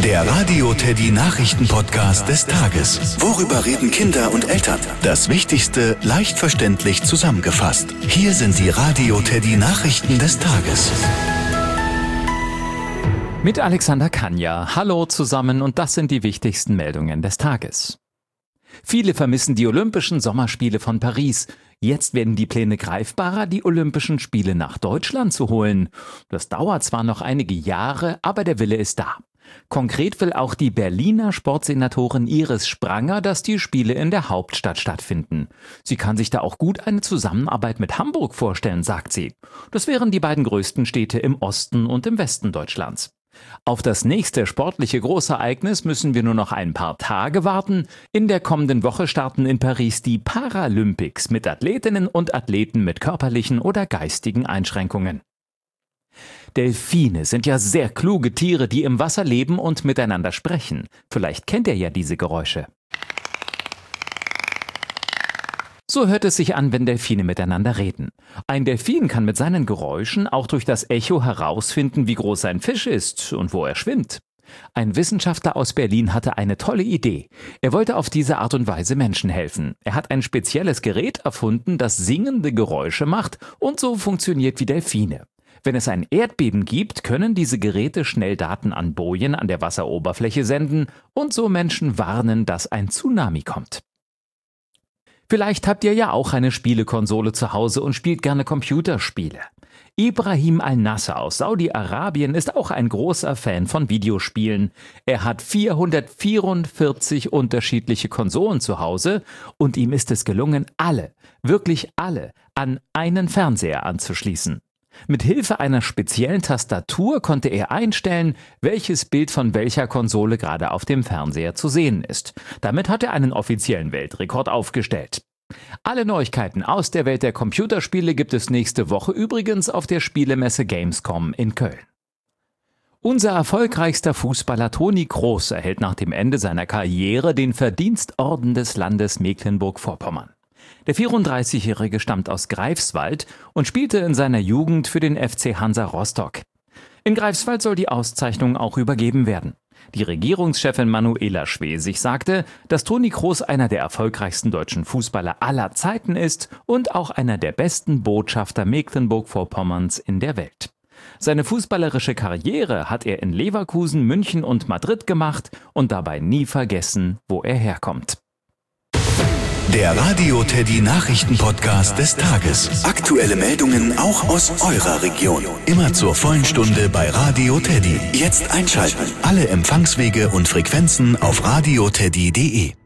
Der Radio Teddy Nachrichten-Podcast des Tages. Worüber reden Kinder und Eltern? Das Wichtigste leicht verständlich zusammengefasst. Hier sind die Radio Teddy Nachrichten des Tages. Mit Alexander Kanja. Hallo zusammen und das sind die wichtigsten Meldungen des Tages. Viele vermissen die Olympischen Sommerspiele von Paris. Jetzt werden die Pläne greifbarer, die Olympischen Spiele nach Deutschland zu holen. Das dauert zwar noch einige Jahre, aber der Wille ist da. Konkret will auch die Berliner Sportsenatorin Iris Spranger, dass die Spiele in der Hauptstadt stattfinden. Sie kann sich da auch gut eine Zusammenarbeit mit Hamburg vorstellen, sagt sie. Das wären die beiden größten Städte im Osten und im Westen Deutschlands. Auf das nächste sportliche Großereignis müssen wir nur noch ein paar Tage warten. In der kommenden Woche starten in Paris die Paralympics mit Athletinnen und Athleten mit körperlichen oder geistigen Einschränkungen. Delfine sind ja sehr kluge Tiere, die im Wasser leben und miteinander sprechen. Vielleicht kennt ihr ja diese Geräusche. So hört es sich an, wenn Delfine miteinander reden. Ein Delfin kann mit seinen Geräuschen auch durch das Echo herausfinden, wie groß ein Fisch ist und wo er schwimmt. Ein Wissenschaftler aus Berlin hatte eine tolle Idee. Er wollte auf diese Art und Weise Menschen helfen. Er hat ein spezielles Gerät erfunden, das singende Geräusche macht und so funktioniert wie Delfine. Wenn es ein Erdbeben gibt, können diese Geräte schnell Daten an Bojen an der Wasseroberfläche senden und so Menschen warnen, dass ein Tsunami kommt. Vielleicht habt ihr ja auch eine Spielekonsole zu Hause und spielt gerne Computerspiele. Ibrahim Al-Nasser aus Saudi-Arabien ist auch ein großer Fan von Videospielen. Er hat 444 unterschiedliche Konsolen zu Hause und ihm ist es gelungen, wirklich alle, an einen Fernseher anzuschließen. Mit Hilfe einer speziellen Tastatur konnte er einstellen, welches Bild von welcher Konsole gerade auf dem Fernseher zu sehen ist. Damit hat er einen offiziellen Weltrekord aufgestellt. Alle Neuigkeiten aus der Welt der Computerspiele gibt es nächste Woche übrigens auf der Spielemesse Gamescom in Köln. Unser erfolgreichster Fußballer Toni Kroos erhält nach dem Ende seiner Karriere den Verdienstorden des Landes Mecklenburg-Vorpommern. Der 34-Jährige stammt aus Greifswald und spielte in seiner Jugend für den FC Hansa Rostock. In Greifswald soll die Auszeichnung auch übergeben werden. Die Regierungschefin Manuela Schwesig sagte, dass Toni Kroos einer der erfolgreichsten deutschen Fußballer aller Zeiten ist und auch einer der besten Botschafter Mecklenburg-Vorpommerns in der Welt. Seine fußballerische Karriere hat er in Leverkusen, München und Madrid gemacht und dabei nie vergessen, wo er herkommt. Der Radio Teddy Nachrichten-Podcast des Tages. Aktuelle Meldungen auch aus eurer Region. Immer zur vollen Stunde bei Radio Teddy. Jetzt einschalten. Alle Empfangswege und Frequenzen auf radioteddy.de.